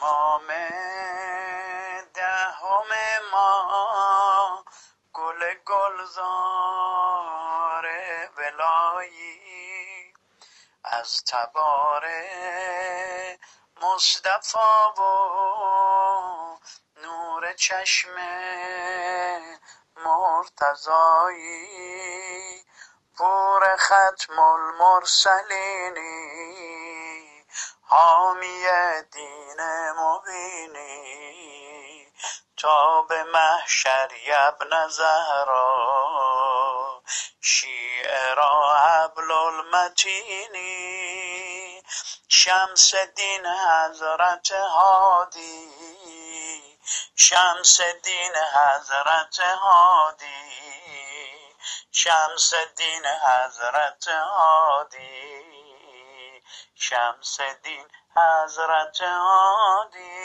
امام دهم ما گل گلزار ولایی، از تبار مصطفی و نور چشم مرتضایی، پور ختم المرسلینی، حامی دین مبینی، تا به محشر ابن زهرا، شیعه را حبل المتینی، شمس دین حضرت هادی، شمس دین حضرت هادی، شمس دین حضرت هادی، شمس دین حضرت هادی.